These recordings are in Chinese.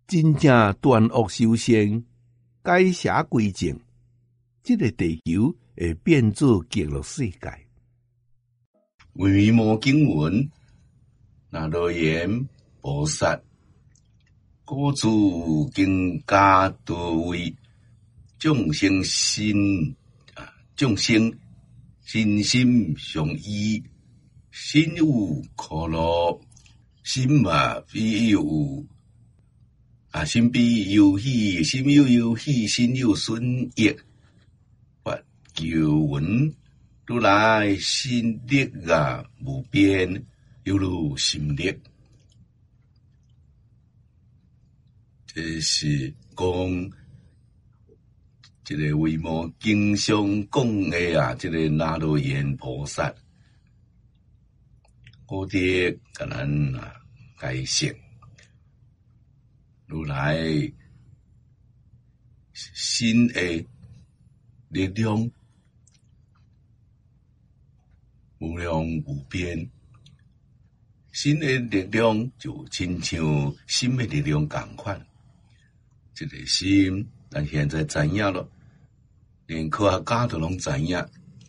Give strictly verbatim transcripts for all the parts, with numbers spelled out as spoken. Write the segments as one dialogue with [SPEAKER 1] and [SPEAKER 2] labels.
[SPEAKER 1] 真正断恶修善，改邪归正，这个地球会变做极乐世界。
[SPEAKER 2] 维摩经文，那罗延菩萨，古主经家多位众生心啊，众生心心相依，心有可乐，心嘛必有啊，心必有喜，心有有喜，心有损益。或求闻如来心力啊无边，犹如心力。这是讲这个维摩经上讲的啊，这个那罗延菩萨，我哋甲咱啊解释如来心的力量无量无边，心的力量就亲像心的力量同款。这个心，咱现在知影了，连科学家都拢知影，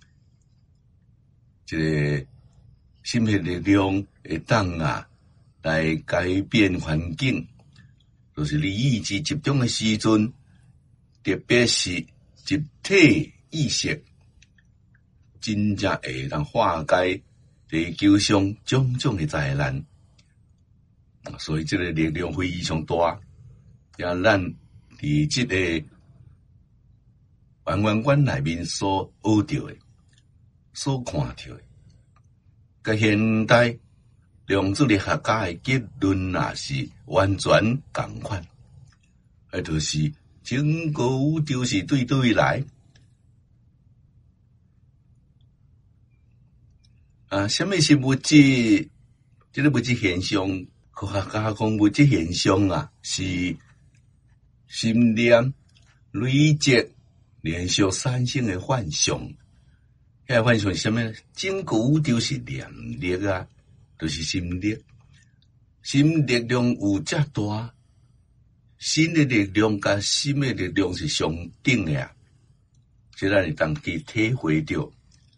[SPEAKER 2] 这个心的力量会当啊来改变环境，就是你意志集中的时阵，特别是集体意识，真正会当化解地球上种种的灾难。所以这个力量非常大。也咱伫即个完完馆内面所学到的、所看到的，甲现代量子力学家的结论也是完全同款。啊，就是整个宇宙是对对来。啊，什么是物质？这个物质现象，科学家讲物质现象啊，是心念累积连续产生的幻象。迄个幻象是什么？整个宇宙是念力啊，就是心力。心力量有遮大，心的力量甲心的力量是相等的啊，这咱会当去体会到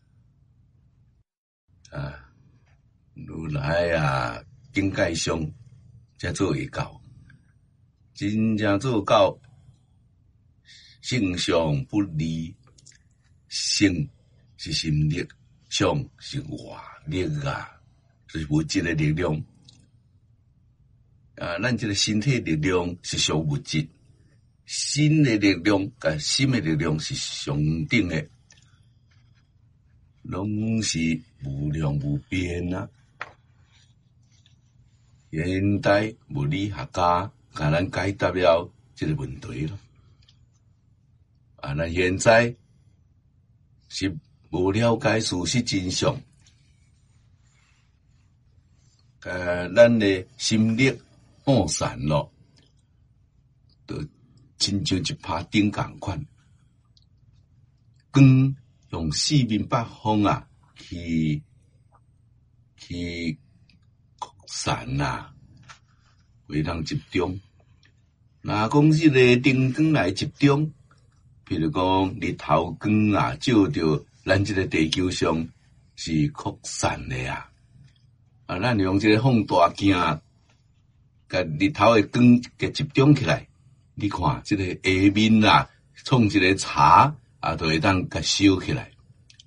[SPEAKER 2] 啊，如来啊境界上才做会到。真正做到性相不离，性是心力，相是外力啊，就是物质的力量。啊，咱这个身体力量是属物质，心的力量甲心的力量是相等的，拢是无量无边啊。现代物理学家甲咱解答了这个问题了。啊，咱现在是无了解事实真相，呃，咱的心力放散了，就亲像一拍灯同款，光用四面八方啊去去扩散啊，为人集中。若讲这个灯光来集中，譬如讲日头光啊，照着咱这个地球上是扩散的啊。啊，咱用这个放大镜，甲日头的光给集中起来，你看这个下面啊，创一个茶啊，就会当甲烧起来。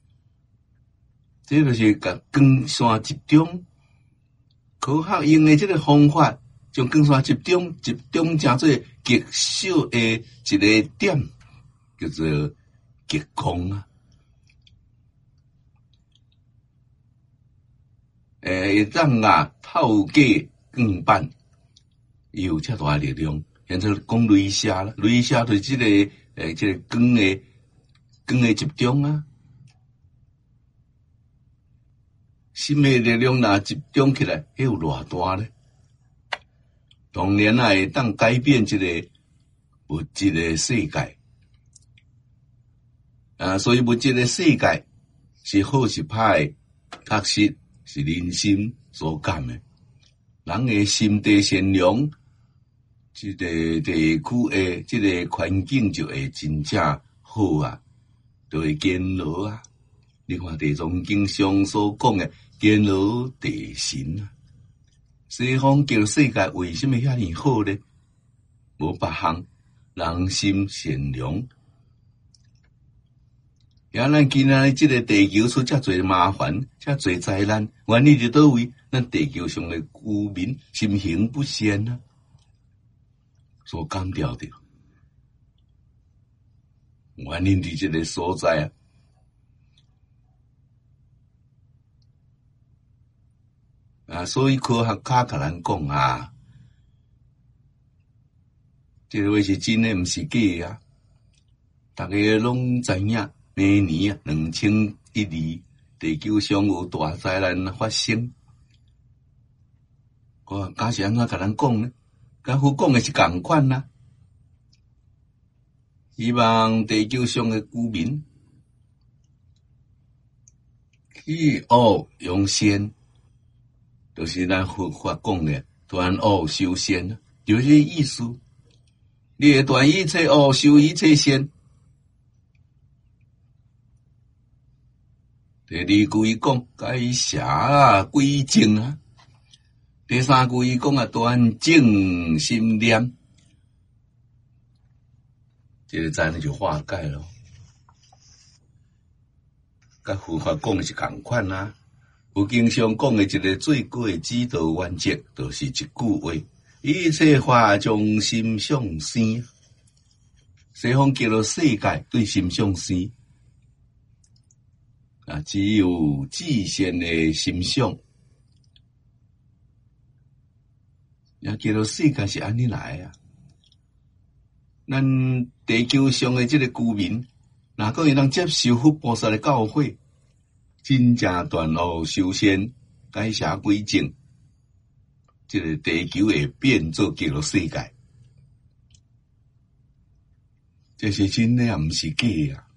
[SPEAKER 2] 这就是甲光线集中。科学用的这个方法，将光线集中，集中成做极小的一个点，叫做极光啊。诶，让啊透过光板有遮大力量。现在讲镭射啦，镭射就是这个诶，这个光的光的集中啊。心的力量若集中起来，迄有偌大咧？当然啊，会当改变这个物质的世界啊，所以物质的世界是好是歹，确实是人心所感的。人的心地善良， 这个地区的这个环境就会真正好啊，就会坚牢啊。你看地藏经上所讲的坚牢地神啊，西方叫世界为什么遐尼好呢？无别项，人心善良。也咱今仔这个地球出遮侪麻烦，遮侪灾难，原因伫倒位？咱地球上的居民心行不善啊，所干掉的。原因伫这个所在啊。啊，所以科学家甲咱讲啊，这个话是真的，毋是假啊。大家拢知影。明年啊，两千一二，地球上有大灾难发生。我假是安怎甲咱讲呢？甲佛讲的是共款啦。希望地球上的居民去学用善，就是咱佛法讲的断恶修善，就是这意思。你会断一切恶，修一切善。第二句讲改邪啊归正啊，第三句讲啊端正心念，这个咱就化解咯。甲佛法讲的是同款啦。佛经上讲的一个最高的指导原则，就是一句话：一切法从心向生。西方叫做世界对心向生。啊，只有至善的心想，也叫做世界是安尼来啊。咱地球上的这个居民，若果会当接受佛菩萨的教诲，真正断恶修善，改邪归正，这个地球会变做叫做世界。这是真的，也毋是假啊。